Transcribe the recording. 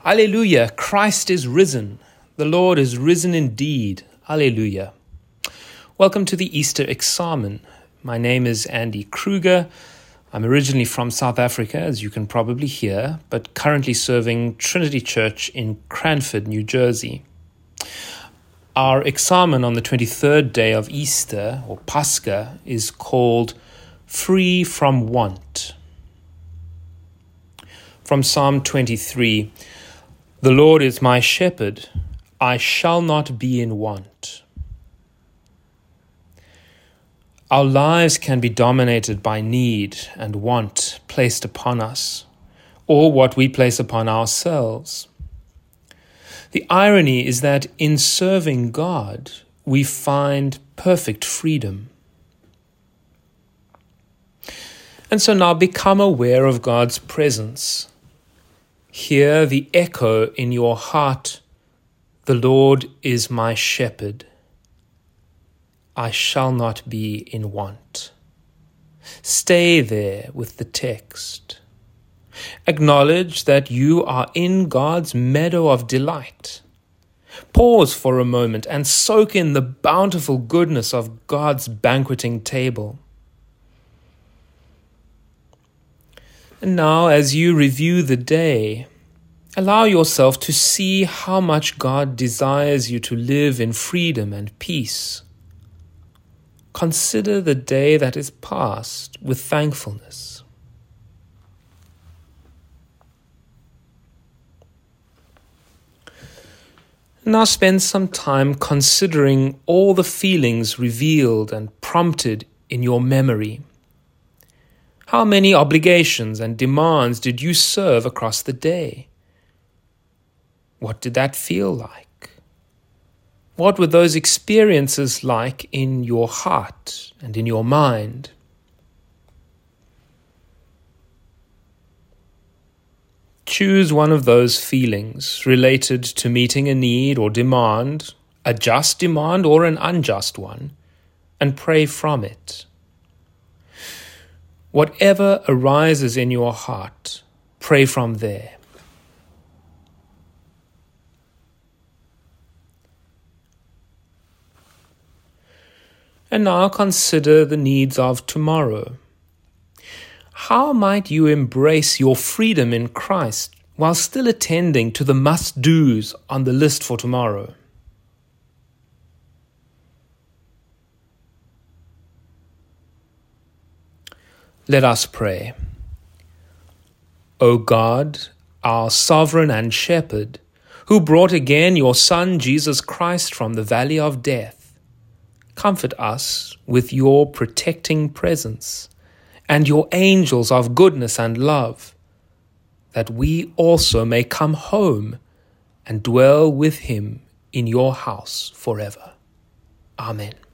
Alleluia, Christ is risen. The Lord is risen indeed. Alleluia. Welcome to the Easter Examen. My name is Andy Kruger. I'm originally from South Africa, as you can probably hear, but currently serving Trinity Church in Cranford, New Jersey. Our Examen on the 23rd day of Easter, or Pascha, is called Free from Want. From Psalm 23, "The Lord is my shepherd, I shall not be in want." Our lives can be dominated by need and want placed upon us, or what we place upon ourselves. The irony is that in serving God, we find perfect freedom. And so now become aware of God's presence. Hear the echo in your heart, "The Lord is my shepherd. I shall not be in want." Stay there with the text. Acknowledge that you are in God's meadow of delight. Pause for a moment and soak in the bountiful goodness of God's banqueting table. And now, as you review the day, allow yourself to see how much God desires you to live in freedom and peace. Consider the day that is past with thankfulness. Now spend some time considering all the feelings revealed and prompted in your memory. How many obligations and demands did you serve across the day? What did that feel like? What were those experiences like in your heart and in your mind? Choose one of those feelings related to meeting a need or demand, a just demand or an unjust one, and pray from it. Whatever arises in your heart, pray from there. And now consider the needs of tomorrow. How might you embrace your freedom in Christ while still attending to the must-dos on the list for tomorrow? Let us pray. O God, our sovereign and shepherd, who brought again your Son Jesus Christ from the valley of death, comfort us with your protecting presence and your angels of goodness and love, that we also may come home and dwell with him in your house forever. Amen.